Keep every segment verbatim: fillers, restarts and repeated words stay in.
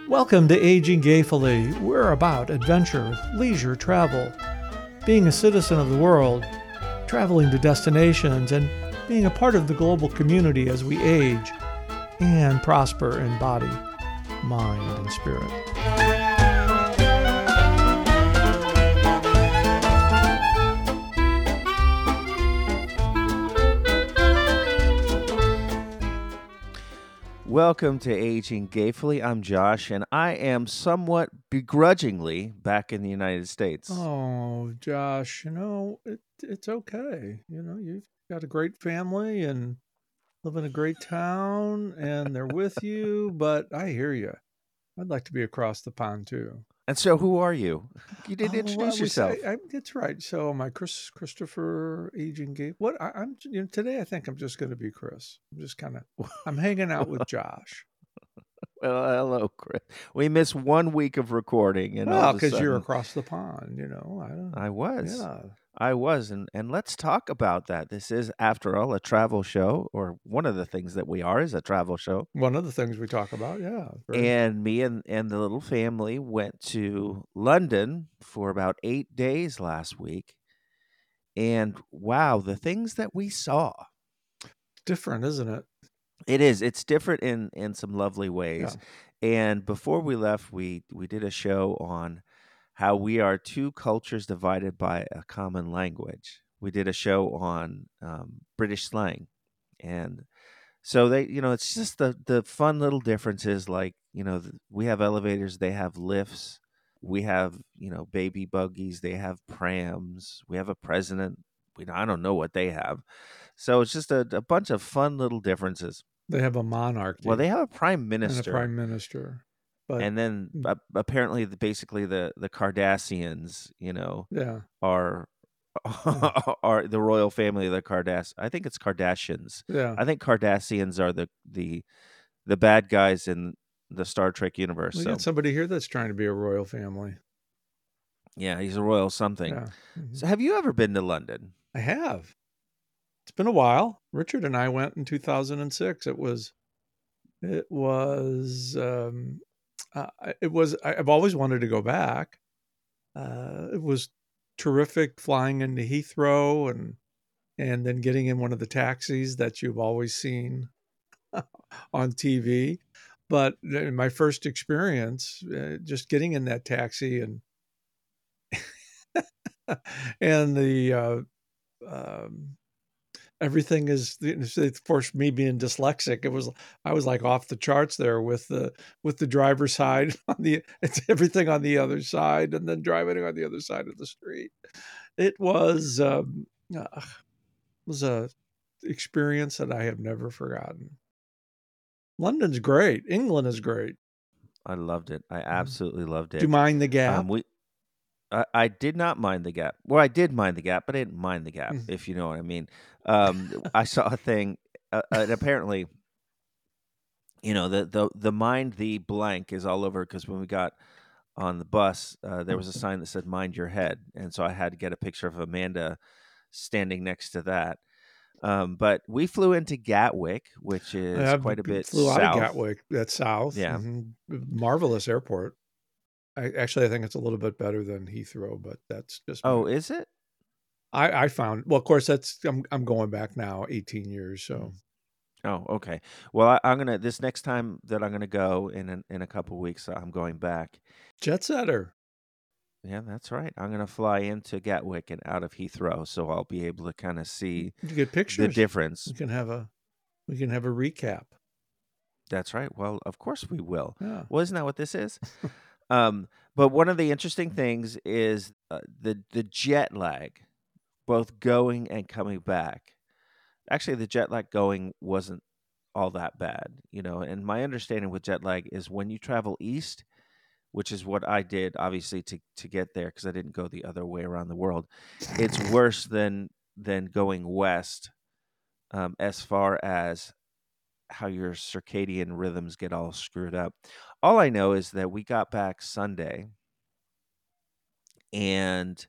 Welcome to Aging Gayfully. We're about adventure, leisure, travel, being a citizen of the world, traveling to destinations, and being a part of the global community as we age and prosper in body, mind, and spirit. Welcome to Aging Gayfully. I'm Josh, and I am somewhat begrudgingly back in the United States. Oh, Josh, you know, it, it's okay. You know, you've got a great family and live in a great town, and they're with you, but I hear you. I'd like to be across the pond, too. And so, who are you? You didn't Oh, introduce we say, yourself. I, that's right. So, my Chris Christopher Aging Gay. What I, I'm you know, today, I think I'm just going to be Chris. I'm just kind of I'm hanging out with Josh. Well, hello, Chris. We missed one week of recording, and all Well, of a because you're sudden, across the pond, you know. I don't. I was. Yeah. I was, and, and let's talk about that. This is, after all, a travel show, or one of the things that we are is a travel show. One of the things we talk about, yeah. Very, And me and, and the little family went to London for about eight days last week. And wow, the things that we saw. different, isn't it? It is. It's different in in some lovely Yeah. ways. And before we left, we we did a show on how we are two cultures divided by a common language. We did a show on um, British slang, and so they, you know, it's just the the fun little differences. Like, you know, th- we have elevators, they have lifts. We have, you know, baby buggies, they have prams. We have a president. We I don't know what they have. So it's just a, a bunch of fun little differences. They have a monarchy Well, they have a prime and a minister, prime minister. But and then mm, uh, apparently, the, basically the the Cardassians, you know, yeah. are Yeah. are the royal family of the Kardass. I think it's Kardashians. Yeah. I think Cardassians are the the the bad guys in the Star Trek universe. We So got somebody here that's trying to be a royal family. yeah, he's a royal something. Yeah. Mhm. So have you ever been to London? I have. It's been a while. Richard and I went in two thousand six. It was it was um uh, I- it was I- I've always wanted to go back. Uh it was terrific flying into Heathrow and and then getting in one of the taxis that you've always seen on T V. But uh, my first experience, uh, just getting in that taxi and and the uh, um, everything is for me being dyslexic. It was I was like off the charts there with the with the driver's side on the it's everything on the other side, and then driving on the other side of the street. It was um, uh, was a experience that I have never forgotten. London's great. England is great. I loved it. I Mhm. absolutely loved Do you it. mind the Um, gap? we I, I did not mind the gap. Well, I did mind the gap, but I didn't mind the gap, Mhm. if you know what I mean. Um, I saw a thing, uh, uh, and apparently, you know, the the the mind the blank is all over, because when we got on the bus, uh, there was a sign that said "Mind your head," and so I had to get a picture of Amanda standing next to that. Um, but we flew into Gatwick, which is I quite a bit flew out of south. Gatwick. That's south. Yeah. Mhm. Marvelous airport. I actually I think it's a little bit better than Heathrow, but that's just my Oh, is it? I I found well, of course, that's I'm I'm going back now eighteen years, so Oh, okay. Well, I, I'm gonna this next time that I'm gonna go in an, in a couple weeks, I'm going back. jet setter. Yeah, that's right. I'm gonna fly into Gatwick and out of Heathrow, so I'll be able to kind of see You get the pictures. difference. We can have a we can have a recap. That's right. Well, of course we will. Yeah. Well, isn't that what this is? Um, but one of the interesting things is uh, the the jet lag, both going and coming back. Actually, the jet lag going wasn't all that bad, you know. And my understanding with jet lag is when you travel east, which is what I did, obviously, to to get there, because I didn't go the other way around the world. It's worse than than going west, um, as far as how your circadian rhythms get all screwed up. All I know is that we got back Sunday, and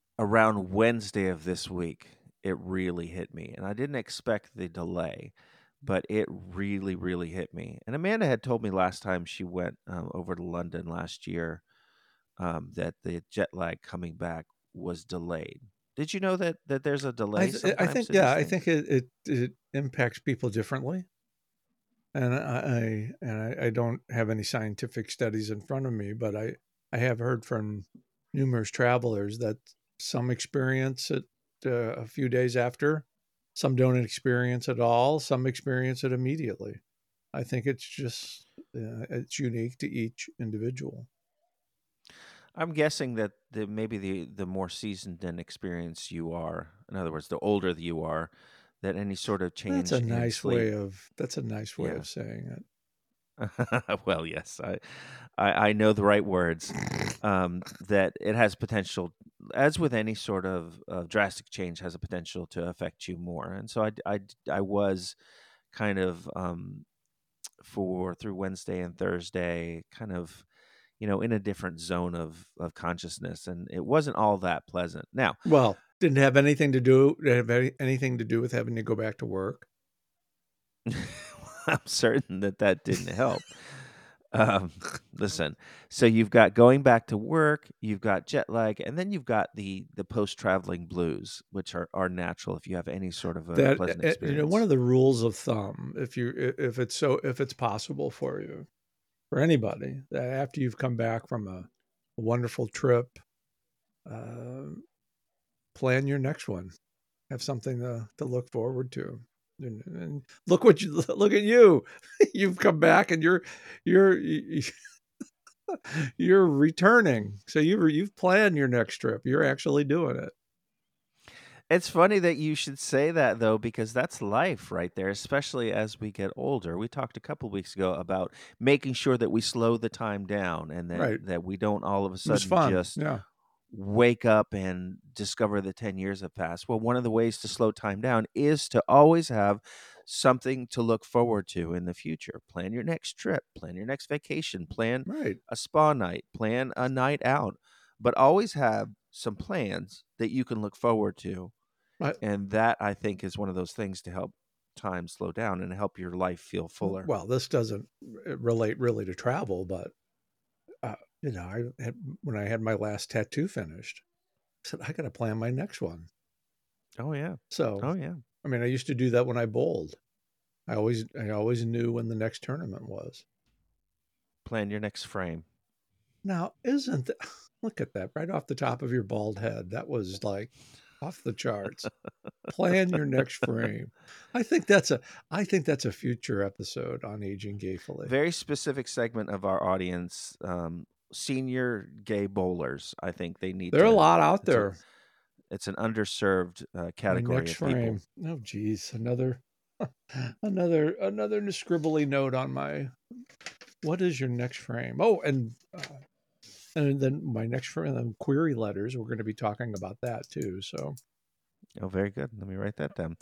around Wednesday of this week, it really hit me, and I didn't expect the delay. but it really, really hit me. And Amanda had told me last time she went um, over to London last year um, that the jet lag coming back was delayed. Did you know that that there's a I delay th- I sometimes think to yeah, these I things? think it it, it impacts people differently, and I, I and I, I don't have any scientific studies in front of me, but I I have heard from numerous travelers that some experience it uh, a few days after, some don't experience it at all, some experience it immediately. I think it's just uh, it's unique to each individual. I'm guessing that the maybe the the more seasoned and experienced you are, in other words, the older that you are, that any sort of That's change a in nice sleep, way of that's a nice way yeah. of saying Well, yes, I, I I know the right words. it. Um, that it has potential, as with any sort of, of drastic change, has a potential to affect you more. And so I I I was kind of um for through Wednesday and Thursday, kind of you know in a different zone of of consciousness, and it wasn't all that pleasant. Now, Well, didn't have anything to do have any, anything to do with having to go back to work. I'm certain that that didn't help. Um, listen, so you've got going back to work, you've got jet lag, and then you've got the the post traveling blues, which are are natural if you have any sort of a That pleasant uh, you know, one experience. of the rules of thumb, if you if it's so if it's possible for you, for anybody, that after you've come back from a, a wonderful trip, uh, plan your next one. Have something to, to look forward to. And, and look what you look at you. You've come back and you're you're you're returning. So you you've planned your next trip. You're actually doing it. It's funny that you should say that though, because that's life right there, especially as we get older. We talked a couple weeks ago about making sure that we slow the time down and that Right. that we don't all of a It was sudden fun. just Yeah. wake up and discover that ten years have passed. Well, one of the ways to slow time down is to always have something to look forward to in the future. Plan your next trip, plan your next vacation, plan Right. a spa night, plan a night out, but always have some plans that you can look forward to. I, And that I think is one of those things to help time slow down and help your life feel fuller. well, this doesn't uh, relate really to travel, but uh, you know, I had when I had my last tattoo finished, I said I got to plan my next one. Oh yeah. So, Oh yeah. I mean, I used to do that when I bowled. I always I always knew when the next tournament was. Plan your next frame. Now, isn't that, look at that right off the top of your bald head. That was like off the charts. Plan your next frame. I think that's a I think that's a future episode on aging gayfully. Very specific segment of our audience, um, senior gay bowlers. I think they need There are a to. lot out It's a there. it's an underserved uh, My category next of people. frame. Oh, geez, another another another scribbly note on my. What is your next frame? Oh, and uh, and then my next frame, then query letters. We're going to be talking about that too. So Oh, very good. Let me write that down.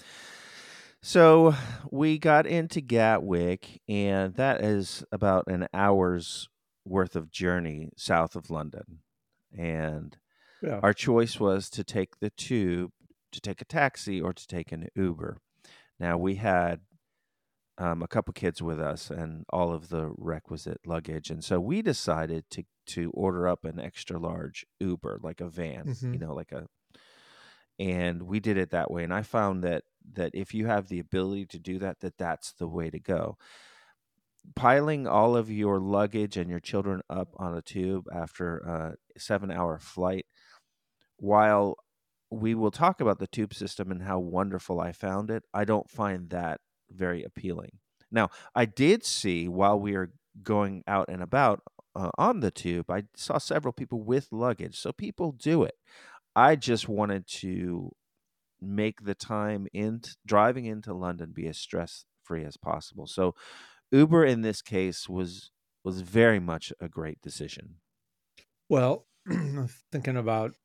So we got into Gatwick, and that is about an hour's worth of journey south of London. And yeah, our choice was to take the tube, to take a taxi, or to take an Uber. Now we had um, a couple kids with us and all of the requisite luggage, and so we decided to to order up an extra large Uber, like a van, hmm you know, like a. And we did it that way. And I found that that if you have the ability to do that, that that's the way to go. Piling all of your luggage and your children up on a tube after a seven hour flight, while we will talk about the tube system and how wonderful I found it, I don't find that very appealing. Now, I did see while we were going out and about uh, on the tube, I saw several people with luggage. So people do it. I just wanted to make the time in driving into London be as stress free as possible. So Uber in this case was was very much a great decision. well, thinking about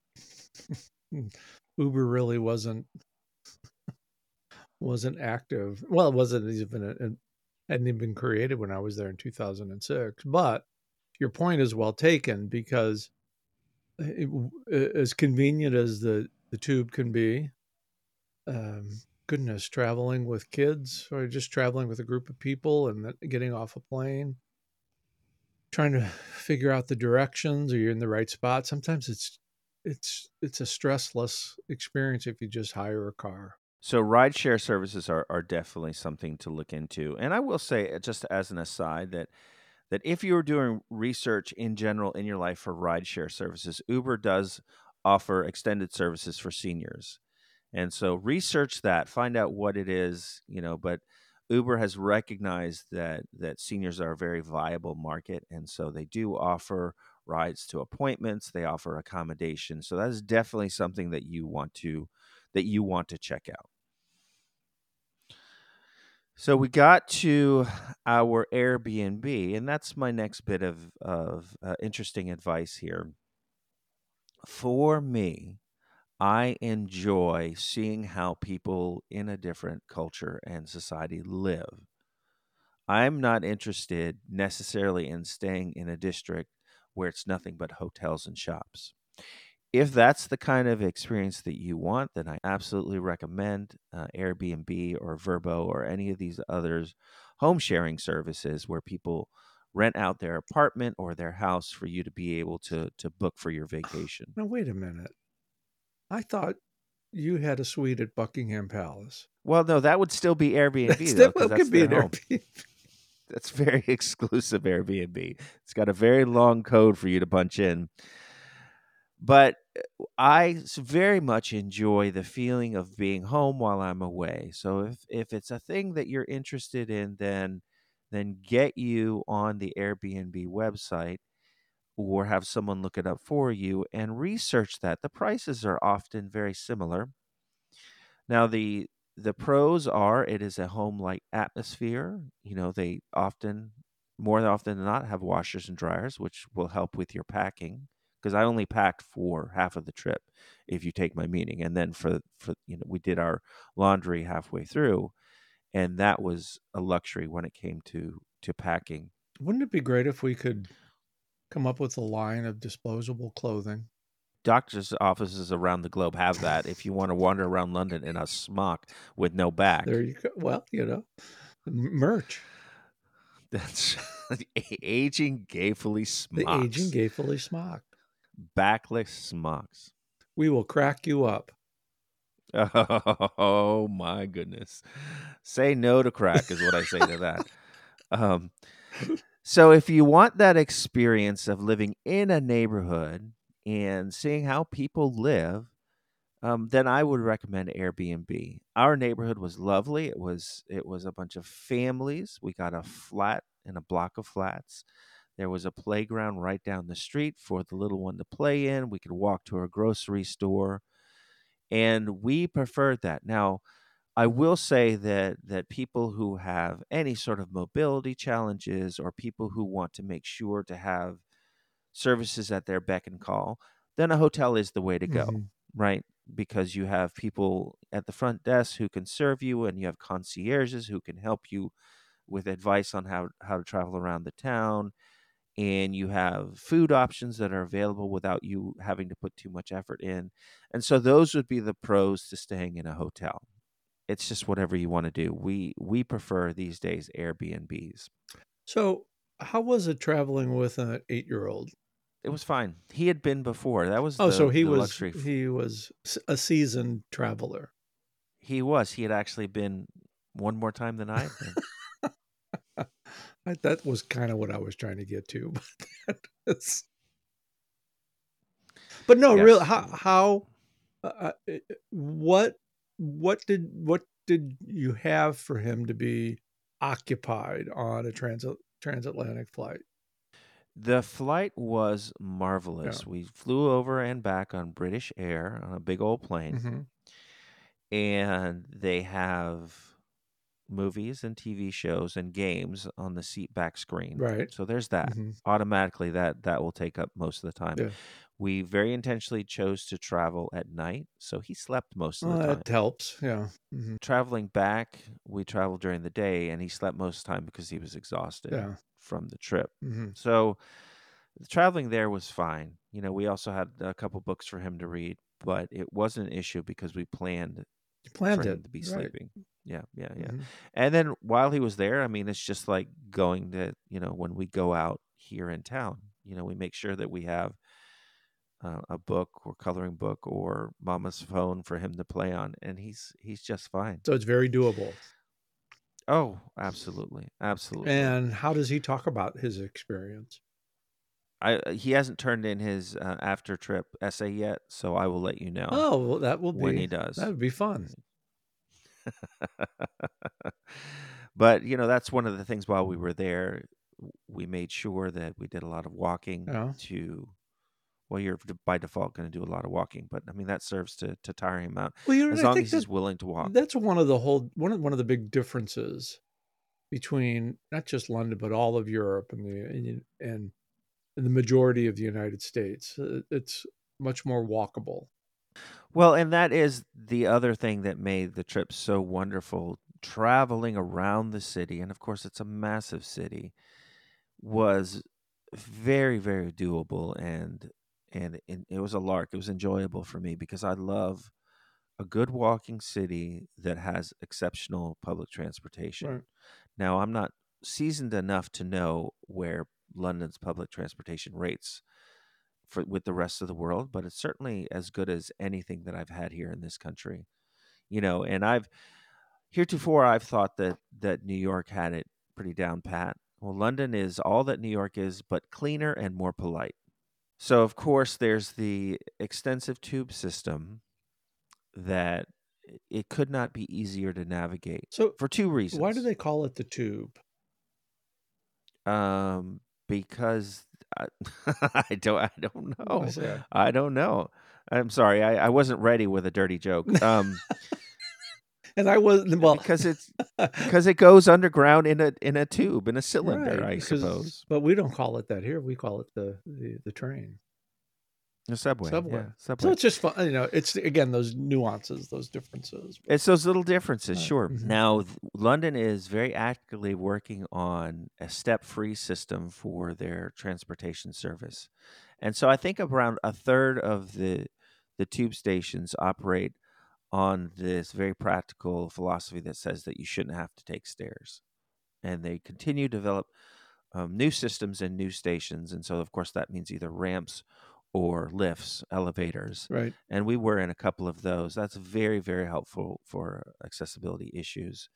Uber really wasn't wasn't active. Well, it wasn't even it hadn't even been created when I was there in two thousand six. But your point is well taken because it, as convenient as the the tube can be, um, goodness, traveling with kids or just traveling with a group of people and then getting off a plane, trying to figure out the directions, are you in the right spot? Sometimes it's it's it's a stressless experience if you just hire a car. So rideshare services are, are definitely something to look into. And I will say, uh, just as an aside, that that if you're doing research in general in your life for rideshare services, Uber does offer extended services for seniors. And so research that, find out what it is, you know, but Uber has recognized that that seniors are a very viable market, and so they do offer rides to appointments, they offer accommodation. So that is definitely something that you want to that you want to check out. So we got to our Airbnb, and that's my next bit of of uh, interesting advice here. For me, I enjoy seeing how people in a different culture and society live. I'm not interested necessarily in staying in a district where it's nothing but hotels and shops. If that's the kind of experience that you want, then I absolutely recommend uh, Airbnb or Verbo or any of these others home sharing services where people rent out their apartment or their house for you to be able to to book for your vacation. Now wait a minute. I thought you had a suite at Buckingham Palace. Well, no, that would still be That's Airbnb though, that because that's could be their an home. Airbnb. That's very exclusive Airbnb. It's got a very long code for you to punch in. But uh, I s- very much enjoy the feeling of being home while I'm away. So if if it's a thing that you're interested in, then then get you on the Airbnb website or have someone look it up for you and research that. The prices are often very similar. Now the the pros are it is a home-like atmosphere. You know, they often more often than not have washers and dryers, which will help with your packing. Because I only packed for half of the trip, if you take my meaning. And then for for you know, we did our laundry halfway through, and that was a luxury when it came to to packing. Wouldn't it be great if we could come up with a line of disposable clothing? Doctors' offices around the globe have that. If you want to wander around London in a smock with no There back, you go. Well, you know, m- merch. that's aging gayfully The aging smocks, gayfully smocked. backless smocks. We will crack you up. Oh my goodness! Say no to crack is what I say to that. Um, so if you want that experience of living in a neighborhood and seeing how people live, um, then I would recommend Airbnb. Our neighborhood was lovely. It was it was a bunch of families. We got a flat in a block of flats. There was a playground right down the street for the little one to play in. We could walk to a grocery store, and we preferred that. Now, I will say that that people who have any sort of mobility challenges or people who want to make sure to have services at their beck and call, then a hotel is the way to go, Hmm. right? Because you have people at the front desk who can serve you, and you have concierges who can help you with advice on how, how to travel around the town. And you have food options that are available without you having to put too much effort in. And so those would be the pros to staying in a hotel. It's just whatever you want to do. We we prefer these days Airbnbs. So, how was it traveling with an eight-year-old? It was fine. He had been before. That was Oh, so the he the was luxury. f- he was s- a seasoned traveler. He was. He had actually been one more time than I had been. I, that was kind of what I was trying to get to, but that is, but no, real Yes. how how uh, uh, what what did what did you have for him to be occupied on a transit transatlantic flight? The flight was Yeah. marvelous. We flew over and back on British Air on a big old plane, Hmm. and they have movies and T V shows and games on the seat back screen. Right. So there's that. Hmm. Automatically that that will take up most of the time. Yeah. We very intentionally chose to travel at night, so he slept most of the Well, time. that helps. Yeah. Hmm. Traveling back, we traveled during the day, and he slept most of the time because he was exhausted Yeah. from the trip. Hmm. So the traveling there was fine. You know, we also had a couple books for him to read, but it wasn't an issue because we planned You for planned it, him to be right. sleeping. Yeah, yeah, yeah. Mhm. And then while he was there, I mean, it's just like going to, you know, when we go out here in town, you know, we make sure that we have uh, a book or coloring book or mama's phone for him to play on, and he's he's just fine. So it's very doable. Oh, absolutely, absolutely. And how does he talk about his experience? I uh, he hasn't turned in his uh, after trip essay yet, so I will let you know Oh, well, that will when he be that does. would be fun. But you know, that's one of the things while we were there, w- we made sure that we did a lot of walking Yeah. to. Well, you're d- by default going to do a lot of walking, but I mean that serves to to tire him out Well, you know, as I long think as that he's willing to walk. that's one of the whole one of one of the big differences between not just London but all of Europe and the and and the majority of the United States. Uh, It's much more walkable. Well, and that is the other thing that made the trip so wonderful. Traveling around the city, and of course, it's a massive city, was very, very doable, and and it, it was a lark. It was enjoyable for me because I love a good walking city that has exceptional public transportation. Right. Now, I'm not seasoned enough to know where London's public transportation rates for with the rest of the world, but it's certainly as good as anything that I've had here in this country. You know, and I've heretofore I've thought that that New York had it pretty down pat. Well, London is all that New York is, but cleaner and more polite. So, of course, there's the extensive tube system that it could not be easier to navigate So for two why do reasons. they call it the tube? Um, because I, I don't, I don't I know, say, I don't know. I'm sorry, I, I wasn't ready with a dirty joke. Um, and I was well, because it's because it goes underground in a in a tube in a cylinder, right, I because suppose. but we don't call it that here. We call it the the, the train. The subway, Subway. yeah, So subway. it's just fun, you know, it's again those nuances, those differences. But It's those little differences, right. sure. Mhm. Now, th- London is very actively working on a step-free system for their transportation service, and so I think around a third of the the tube stations operate on this very practical philosophy that says that you shouldn't have to take stairs, and they continue to develop um, new systems and new stations, and so of course that means either ramps or lifts, elevators, Right. and we were in a couple of those. That's very, very helpful for accessibility issues.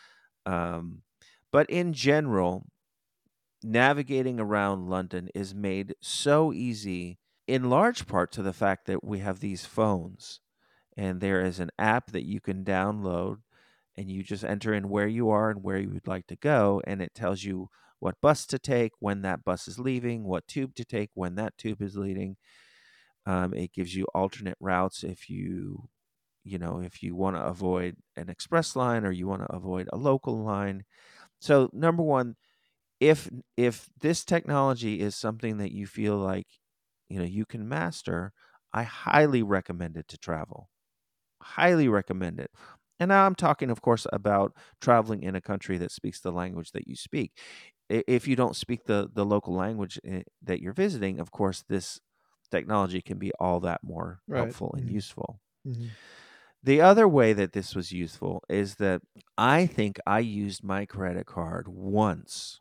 Um, but in general, navigating around London is made so easy in large part to the fact that we have these phones, and there is an app that you can download, and you just enter in where you are and where you would like to go, and it tells you what bus to take, when that bus is leaving, what tube to take, when that tube is leaving. Um, it gives you alternate routes if you, you know, if you want to avoid an express line or you want to avoid a local line. So number one, if if this technology is something that you feel like, you know, you can master, I highly recommend it to travel. Highly recommend it. And now I'm talking, of course, about traveling in a country that speaks the language that you speak. I- If you don't speak the, the local language eh, that you're visiting, of course, this technology can be all that more Right. helpful and Mhm. useful. Mhm. The other way that this was useful is that I think I used my credit card once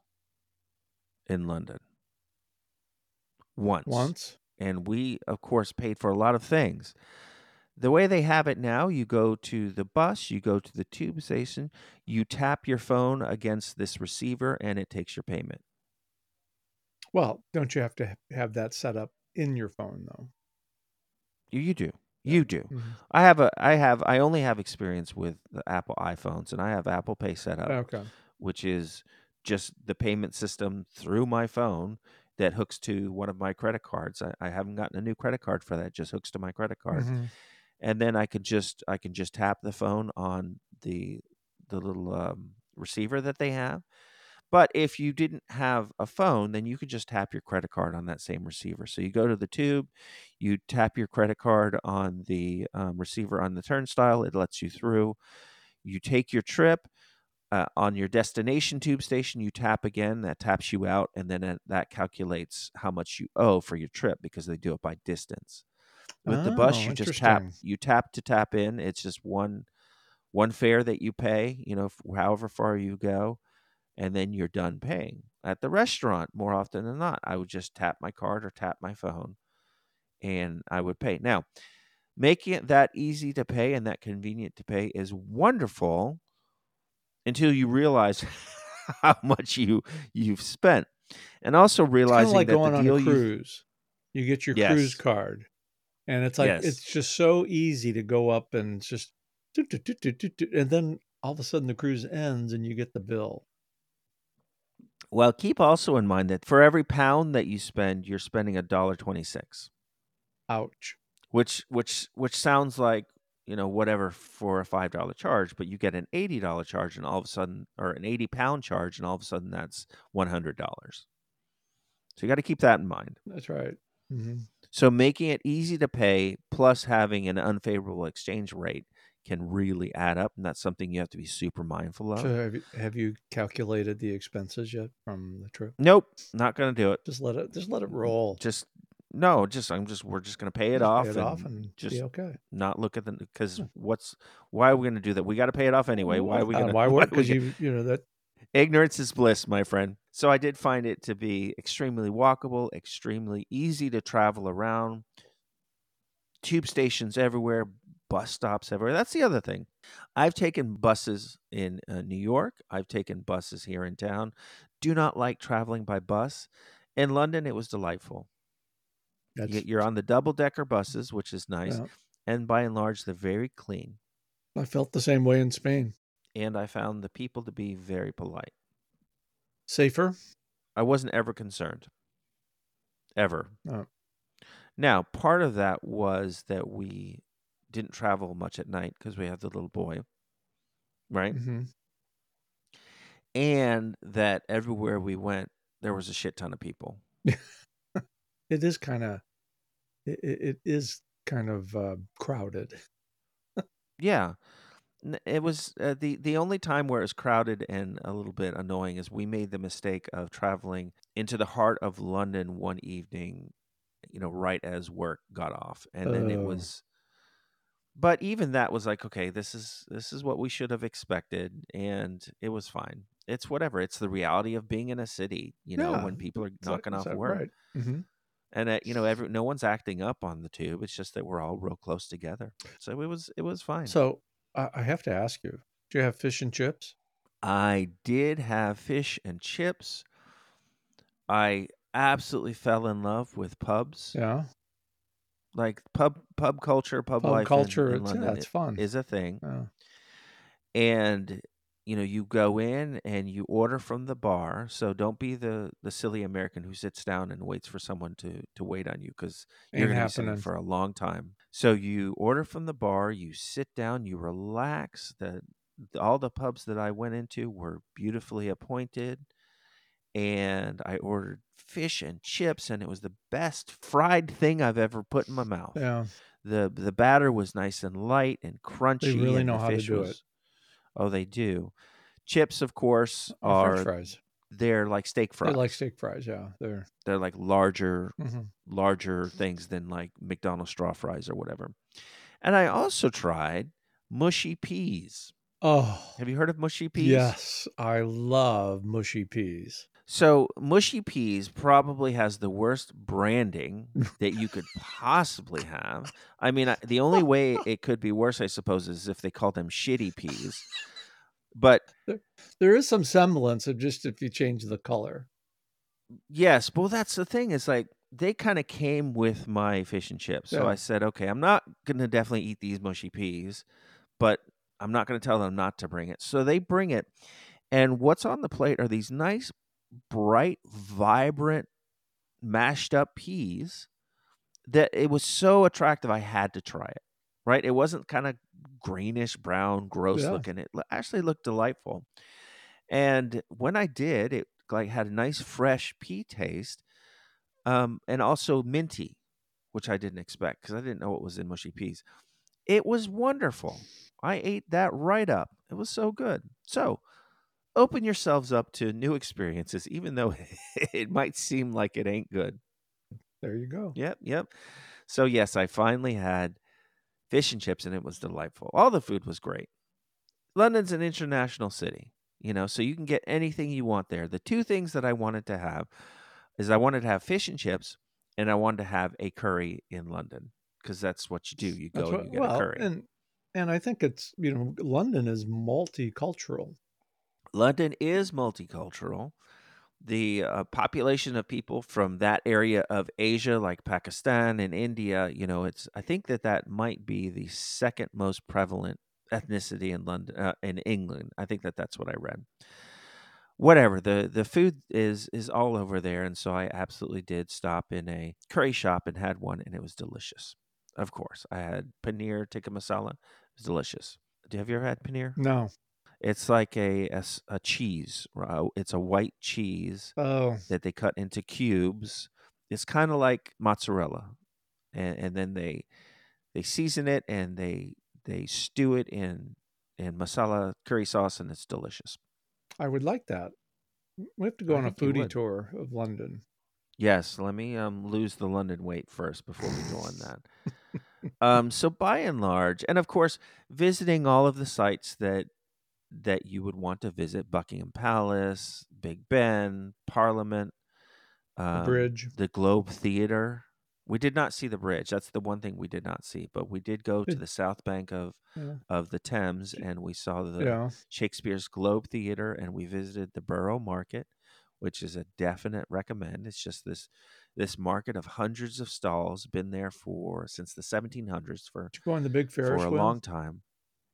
in London. Once. Once. And we, of course, paid for a lot of things. The way they have it now, you go to the bus, you go to the tube station, you tap your phone against this receiver, and it takes your payment. Well, don't you have to ha- have that set up in your phone though? You, you do. Yeah. You do. Mhm. I have a I have I only have experience with the Apple iPhones, and I have Apple Pay set up, Okay. which is just the payment system through my phone that hooks to one of my credit cards. I, I haven't gotten a new credit card for that; it just hooks to my credit card, Mhm. and then I could just I can just tap the phone on the the little um, receiver that they have. But if you didn't have a phone, then you could just tap your credit card on that same receiver. So you go to the tube, you tap your credit card on the um, receiver on the turnstile, it lets you through. You take your trip. Uh, on your destination tube station, you tap again, that taps you out, and then it, that calculates how much you owe for your trip because they do it by distance. With the bus, Oh, you just tap, interesting. you tap to tap in. It's just one. one fare that you pay, you know, f- however far you go, and then you're done paying. At the restaurant, more often than not, I would just tap my card or tap my phone and I would pay. Now, making it that easy to pay and that convenient to pay is wonderful until you realize how much you you've spent. And also It's kind of realizing like that the going on a deal you cruise. You get your cruise yes. card, and it's like Yes. it's just so easy to go up and just toot, toot, toot, toot, toot, toot, and then all of a sudden the cruise ends and you get the bill. Well, keep also in mind that for every pound that you spend, you're spending a dollar twenty-six, Ouch. which which which sounds like, you know, whatever for a five dollar charge, but you get an eighty dollar charge and all of a sudden or an eighty pound charge and all of a sudden that's one hundred dollars. So you got to keep that in mind. That's right. hmm So making it easy to pay plus having an unfavorable exchange rate can really add up, and that's something you have to be super mindful So of. have you, have you calculated the expenses yet from the trip? Nope, not going to do it. Just let it just let it roll. Just no, just I'm just we're just going to pay it Just pay off it off and and be just okay. not look at the because Yeah. what's why are we going to do that? We got to pay it off anyway. Why are we going Uh, to? why Why would are we because gonna, you you know that ignorance is bliss, my friend. So I did find it to be extremely walkable, extremely easy to travel around. Tube stations everywhere, bus stops everywhere. That's the other thing. I've taken buses in uh, New York. I've taken buses here in town. Do not like traveling by bus. In London, it was delightful. You that's get, you're on the double decker buses, which is nice, yeah. and by and large, they're very clean. I felt the same way in Spain. And I found the people to be very polite. Safer. I wasn't ever concerned, ever. Uh, Now, part of that was that we didn't travel much at night because we had the little boy, right? hmm And that everywhere we went, there was a shit ton of people. It is kind of it, it it is kind of uh, crowded. Yeah, N- it was uh, the the only time where it was crowded and a little bit annoying is we made the mistake of traveling into the heart of London one evening, you know, right as work got off, and then it Oh was. But even that was like, okay, this is this is what we should have expected, and it was fine. It's whatever. It's the reality of being in a city, you know, yeah, when people are is that, knocking is off that work. right? hmm And uh, you know, every no one's acting up on the tube. It's just that we're all real close together. So it was it was fine. So I, I have to ask you: do you have fish and chips? I did have fish and chips. I absolutely fell in love with pubs. Yeah, Like pub pub culture, pub pub life in culture. in It's yeah, London it's i- fun. is a thing. Yeah. And you know, you go in and you order from the bar. So don't be the the silly American who sits down and waits for someone to to wait on you because you're Ain't going to be sitting happening. for a long time. So you order from the bar, you sit down, you relax. The all the pubs that I went into were beautifully appointed, and I ordered fish and chips, and it was the best fried thing I've ever put in my mouth. Yeah, The the batter was nice and light and they crunchy, really and know the how to fish do it. was oh, they do. Chips, of course, Or French are fries. they're like steak They like fries. steak fries. Yeah, they're. They're like larger hmm larger things than like McDonald's straw fries or whatever. And I also tried mushy peas. Oh Have you heard of mushy peas? yes, I love mushy peas. So, mushy peas probably has the worst branding that you could possibly have. I mean, I, the only way it could be worse, I suppose, is if they called them shitty peas. But There, there is some semblance of just if you change the color. yes, well, that's the thing. Is like they kind of came with my fish and chips. So I Yeah. said, okay, I'm not going to definitely eat these mushy peas, but I'm not going to tell them not to bring it. So they bring it. And what's on the plate are these nice, bright, vibrant, mashed up peas that it was so attractive I had to try it. Right? It wasn't kind of greenish brown, gross Yeah. looking. It lo- actually looked delightful. And when I did, it like had a nice fresh pea taste, um, and also minty, which I didn't expect because I didn't know what was in mushy peas. It was wonderful. I ate that right up. It was so good. So open yourselves up to new experiences, even though it might seem like it ain't good. There you go. Yep, yep. So yes, I finally had fish and chips, and it was delightful. All the food was great. London's an international city, you know, so you can get anything you want there. The two things that I wanted to have is I wanted to have fish and chips, and I wanted to have a curry in London because that's what you do. You That's go and what you get a well, curry. and and I think it's, you know, London is multicultural. London is multicultural. The uh, population of people from that area of Asia, like Pakistan and India, you know, it's I think that that might be the second most prevalent ethnicity in London, uh, in England. I think that that's what I read. Whatever, the the food is is all over there, and so I absolutely did stop in a curry shop and had one, and it was delicious. Of course, I had paneer tikka masala. It was delicious. Do Have you ever had paneer? No. It's like a a, s- a cheese. uh, It's a white cheese Oh, that they cut into cubes. It's kind of like mozzarella, and, and then they they season it and they they stew it in in masala curry sauce, and it's delicious. I would like that. We have to go I on a think you foodie would. tour of London. Yes, let me um lose the London weight first before we go on that. Um, so by and large, and of course, visiting all of the sites that that you would want to visit: Buckingham Palace, Big Ben, Parliament, The um, bridge. the Globe Theater. We did not see the bridge. That's the one thing we did not see, but we did go to It, the south bank of yeah. of the Thames, and we saw the Yeah. Shakespeare's Globe Theater, and we visited the Borough Market, which is a definite recommend. It's just this this market of hundreds of stalls, been there for since the seventeen hundreds, for Did you go on the big for Ferris a wheel? long time.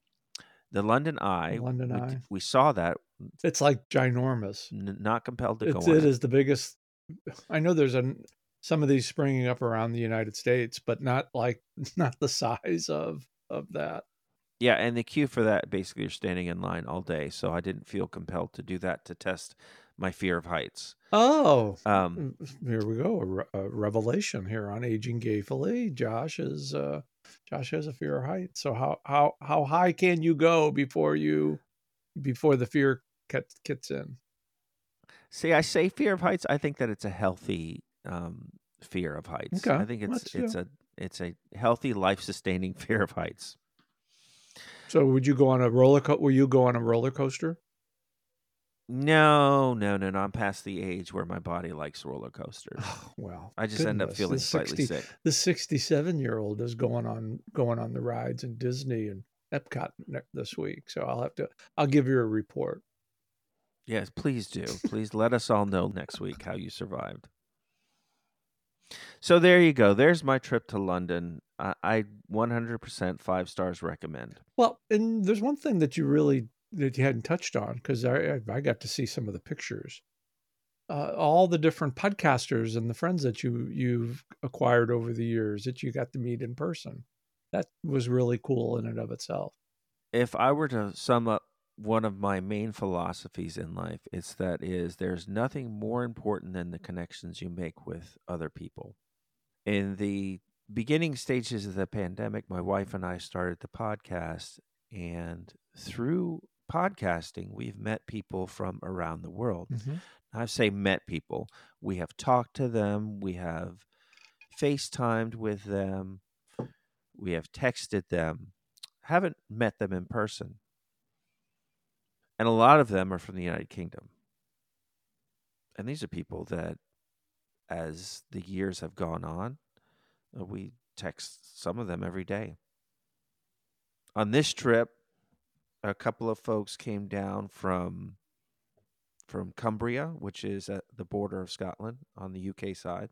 The London The Eye, London we d- Eye. we saw that, It's like ginormous. n- not compelled to It's go on it it. is the biggest. I know there's an some of these springing up around the United States, but not like not the size of of that. Yeah, and the queue for that, basically you're standing in line all day, so I didn't feel compelled to do that to test my fear of heights. Oh, Um, mm, here we go. A, re- a revelation here on aging gayfully. Josh is uh, Josh has a fear of heights. So how how how high can you go before you before the fear kicks kicks in? See, I say fear of heights. I think that it's a healthy um, fear of heights. Okay, I think it's let's it's do. a it's a healthy, life sustaining fear of heights. So would you go on a roller coaster? Will you go on a roller coaster? No, no, no, no. I'm past the age where my body likes roller coasters. Oh, well, I just end up goodness, the feeling slightly sixty sick. the sixty-seven year old is going on going on the rides in Disney and Epcot ne- this week. So I'll have to I'll give you a report. Yes, please do. Please let us all know next week how you survived. So there you go. There's my trip to London. I, I one hundred percent five stars recommend. Well, and there's one thing that you really that you hadn't touched on because I I I got to see some of the pictures. Uh, all the different podcasters and the friends that you you've acquired over the years that you got to meet in person. That was really cool in and of itself. If I were to sum up one of my main philosophies in life, it's that is there's nothing more important than the connections you make with other people. In the beginning stages of the pandemic, my wife and I started the podcast, and through podcasting, we've met people from around the world. Hmm. I say met people. We have talked to them, we have FaceTimed with them, we have texted them, haven't met them in person. And a lot of them are from the United Kingdom. And these are people that, as the years have gone on, uh, we text some of them every day. On this trip, a couple of folks came down from from Cumbria, which is at the border of Scotland on the U K side.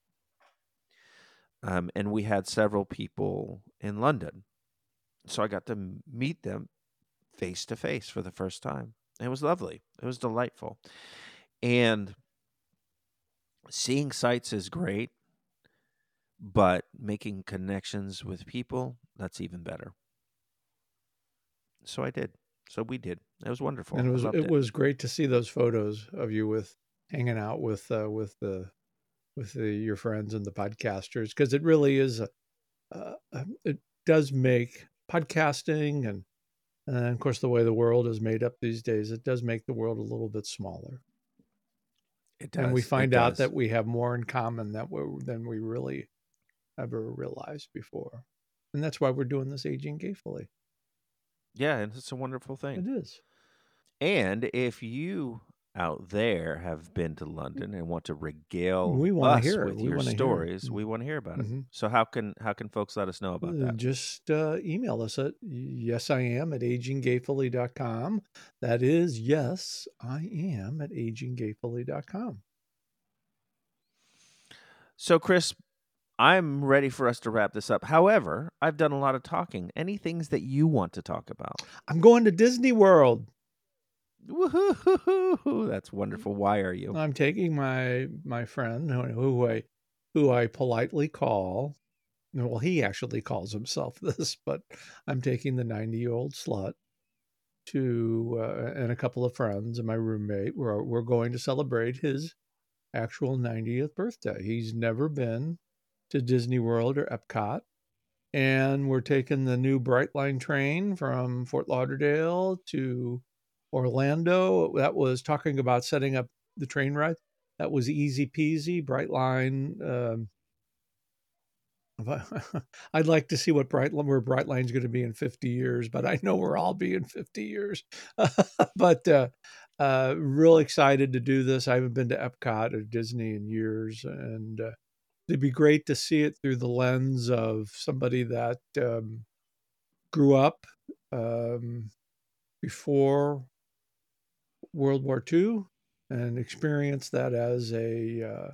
Um, and we had several people in London. So I got to m- meet them face to face for the first time. It was lovely. It was delightful. And seeing sights is great, but making connections with people, that's even better. So I did. So we did. It was And wonderful. it I was loved it it. was great to see those photos of you with hanging out with uh, with the with the, your friends and the podcasters because it really is a, uh, um, it does make podcasting and and of course the way the world is made up these days it does make the world a little bit smaller It and we does. It find out does. that we have more in common that we than we really ever realized before and that's why we're doing this aging gayfully. Yeah, and it's a wonderful thing. It is. And if you out there have been to London and want to regale We want to us hear it. with We your want to hear it. stories, we want to hear about it. Mm-hmm. So how can how can folks let us know about Uh, that? Just uh, email us at yes I am at aging gayfully dot com. That is yes I am at aging gayfully dot com. So Chris, I'm ready for us to wrap this up. However, I've done a lot of talking. Any things that you want to talk about? I'm going to Disney World. Woohoo! That's wonderful. Why are you? I'm taking my my friend who, who I who I politely call. Well, he actually calls himself this, but I'm taking the ninety-year-old slut to uh, and a couple of friends and my roommate. We're we're going to celebrate his actual ninetieth birthday. He's never been to Disney World or Epcot. And we're taking the new Brightline train from Fort Lauderdale to Orlando. That was talking about setting up the train ride. That was easy peasy. Brightline. Um, I'd like to see what Bright where Brightline's going to be in fifty years, but I know we're all be in fifty years. but uh, uh, real excited to do this. I haven't been to Epcot or Disney in years, and uh, it'd be great to see it through the lens of somebody that um, grew up um, before World War Two and experienced that as a uh,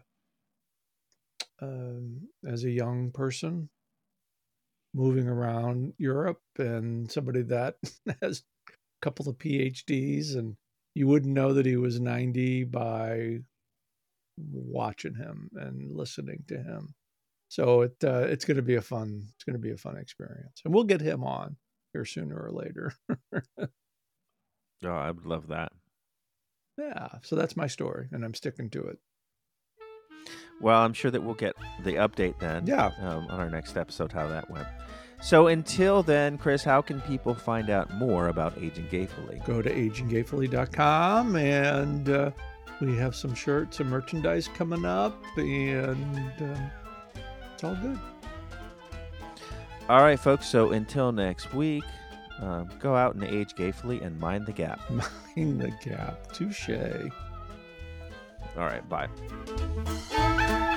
um, as a young person moving around Europe, and somebody that has a couple of P H Ds, and you wouldn't know that he was ninety by watching him and listening to him. So it uh, it's going to be a fun it's going to be a fun experience, and we'll get him on here sooner or later. Oh, I would love that. Yeah, so that's my story, and I'm sticking to it. Well, I'm sure that we'll get the update then. Yeah. Um, on our next episode, how that went. So until then, Chris, how can people find out more about Aging Gayfully? Go to aging gayfully dot com, and uh, we have some shirts and merchandise coming up, and uh, it's all good. All right, folks. So until next week, um, go out and age gayfully and mind the gap. Mind the gap. Touche. All right, bye.